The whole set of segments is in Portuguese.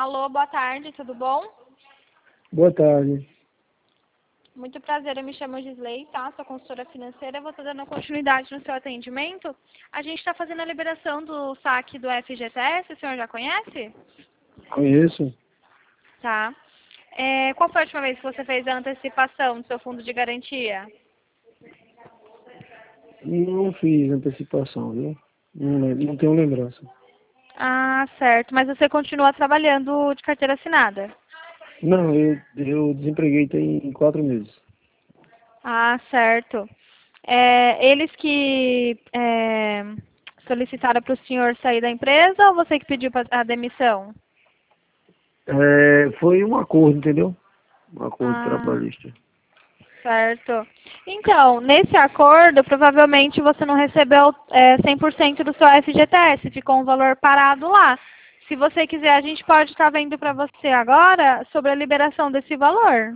Alô, boa tarde, tudo bom? Boa tarde. Muito prazer, eu me chamo Gisley, tá? Sou consultora financeira, vou estar dando continuidade no seu atendimento. A gente está fazendo a liberação do saque do FGTS, o senhor já conhece? Conheço. Tá. Qual foi a última vez que você fez a antecipação do seu fundo de garantia? Não fiz antecipação, viu? Não tenho lembrança. Ah, certo. Mas você continua trabalhando de carteira assinada? Não, eu desempreguei tem 4 meses. Ah, certo. Eles que solicitaram para o senhor sair da empresa ou você que pediu a demissão? Foi um acordo, entendeu? Um acordo Ah, trabalhista. certo. Então, nesse acordo, provavelmente você não recebeu 100% do seu FGTS, ficou um valor parado lá. Se você quiser, a gente pode estar vendo para você agora sobre a liberação desse valor.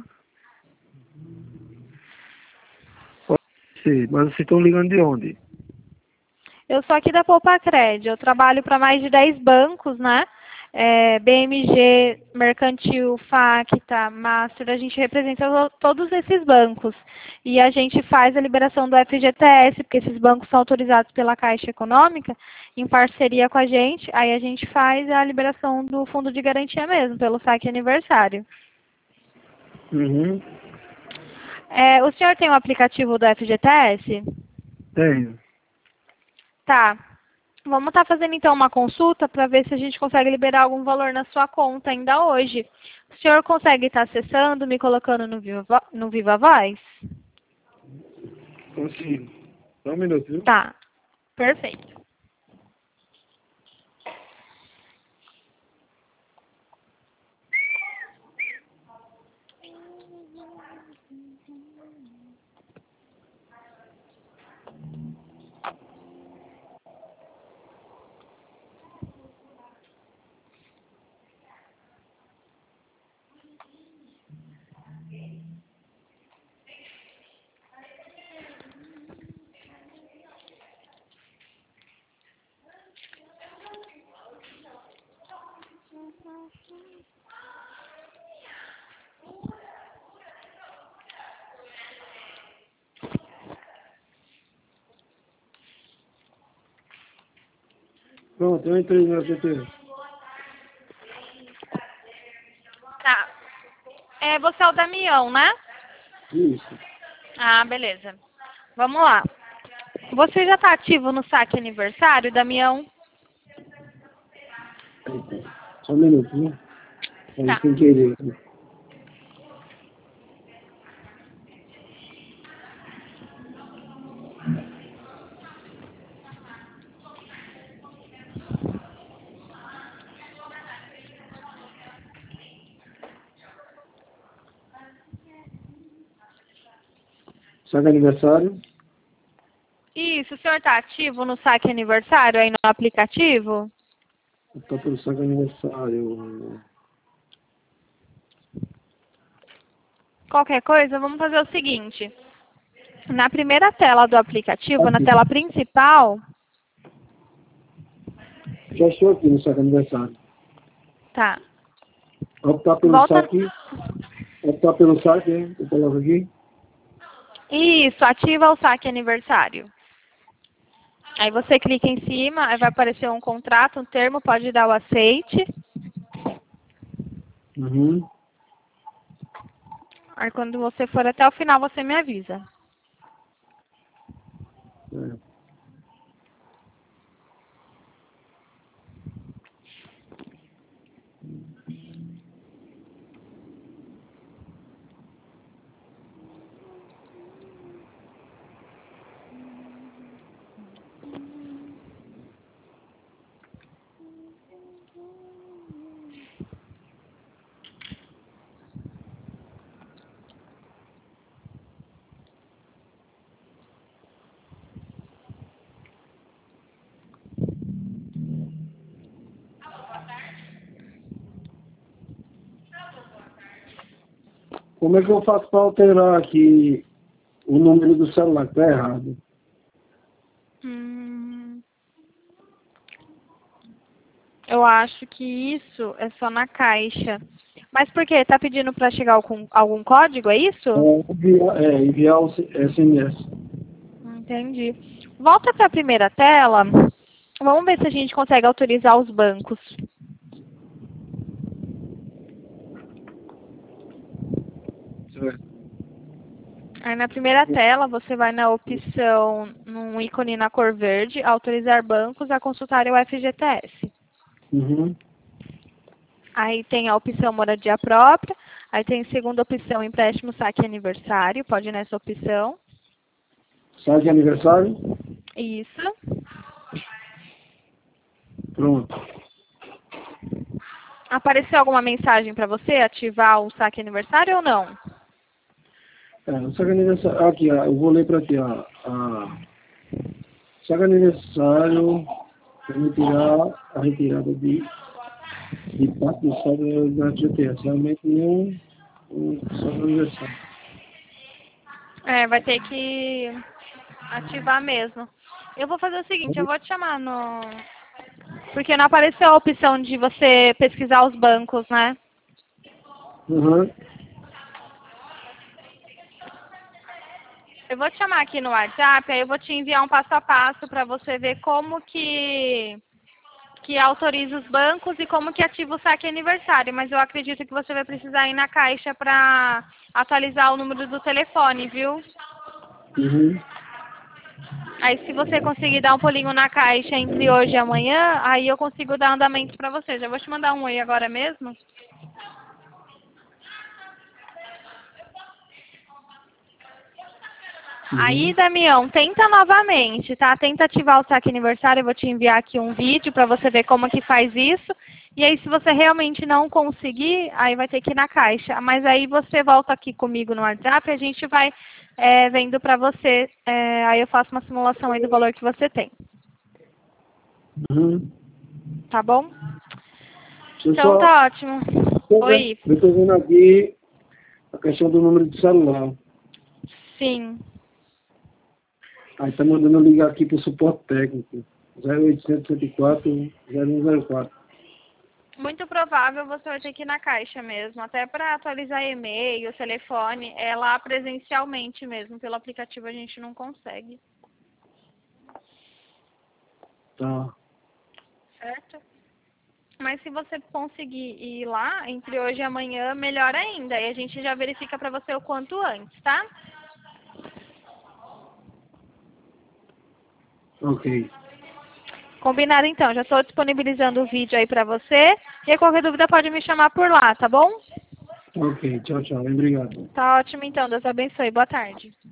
Pode ser, mas vocês estão ligando de onde? Eu sou aqui da Poupacred, eu trabalho para mais de 10 bancos, né? BMG, Mercantil, Facta, Master, a gente representa todos esses bancos. E a gente faz a liberação do FGTS, porque esses bancos são autorizados pela Caixa Econômica, em parceria com a gente, aí a gente faz a liberação do fundo de garantia mesmo, pelo saque aniversário. Uhum. O senhor tem o aplicativo do FGTS? Tenho. Tá. Vamos estar fazendo então uma consulta para ver se a gente consegue liberar algum valor na sua conta ainda hoje. O senhor consegue estar acessando, me colocando no Viva Voz? Consigo. Só um minuto, viu? Tá, perfeito. Pronto, eu entrei no FGTS. Tá. Você é o Damião, né? Isso. Ah, beleza. Vamos lá. Você já está ativo no saque aniversário, Damião? Só um minuto, viu? Aí Tá. sem querer. Sabe aniversário? Isso, o senhor está ativo no saque aniversário aí no aplicativo? Tá pelo sabe aniversário. Qualquer coisa, vamos fazer o seguinte. Na primeira tela do aplicativo, na Aqui. tela principal, Já estou aqui no saque aniversário. tá. Optar pelo Volta. saque. Optar pelo saque, hein? Eu coloco aqui. Isso, ativa o saque aniversário. Aí você clica em cima, aí vai aparecer um contrato, um termo, pode dar o aceite. Uhum. Aí quando você for até o final, você me avisa. É. Como é que eu faço para alterar aqui o número do celular que tá errado? Eu acho que isso é só na Caixa. Mas por quê? Tá pedindo para chegar com algum código, é isso? Enviar o SMS. Entendi. Volta para a primeira tela. Vamos ver se a gente consegue autorizar os bancos. Certo. Aí na primeira tela você vai na opção, num ícone na cor verde, autorizar bancos a consultarem o FGTS. Uhum. Aí tem a opção moradia própria, aí tem a segunda opção empréstimo saque aniversário, pode ir nessa opção. Sabe que é aniversário? Isso. Pronto. Apareceu alguma mensagem para você ativar o saque aniversário ou não? Saque aniversário. Aqui, ó, eu vou ler para ti. Saque aniversário, permitirá a retirada de parte do saldo da FGTS. Realmente não saque aniversário. Vai ter que ativar mesmo. Eu vou fazer o seguinte, eu vou te chamar no... Porque não apareceu a opção de você pesquisar os bancos, né? Uhum. Eu vou te chamar aqui no WhatsApp, aí eu vou te enviar um passo a passo para você ver como que autoriza os bancos e como que ativa o saque aniversário. Mas eu acredito que você vai precisar ir na Caixa para atualizar o número do telefone, viu? Uhum. Aí se você conseguir dar um pulinho na Caixa entre hoje e amanhã, aí eu consigo dar andamento para você. Já vou te mandar um oi agora mesmo. Aí, Damião, tenta novamente, tá? Tenta ativar o saque aniversário, eu vou te enviar aqui um vídeo para você ver como que faz isso. E aí, se você realmente não conseguir, aí vai ter que ir na Caixa. Mas aí você volta aqui comigo no WhatsApp e a gente vai vendo para você. Aí eu faço uma simulação aí do valor que você tem. Uhum. Tá bom? Eu Então tá ótimo. Oi. Eu estou vendo aqui a questão do número de celular. Sim. Aí tá mandando ligar aqui para o suporte técnico. 0800 104 0104. Muito provável você vai ter que ir na Caixa mesmo, até para atualizar e-mail, telefone, é lá presencialmente mesmo, pelo aplicativo a gente não consegue. Tá. Certo? Mas se você conseguir ir lá entre hoje e amanhã, melhor ainda, e a gente já verifica para você o quanto antes, tá? Ok. Combinado então, já estou disponibilizando o vídeo aí para você, e qualquer dúvida pode me chamar por lá, tá bom? Ok. Tchau, tchau. Obrigado. Tá ótimo então, Deus abençoe, boa tarde.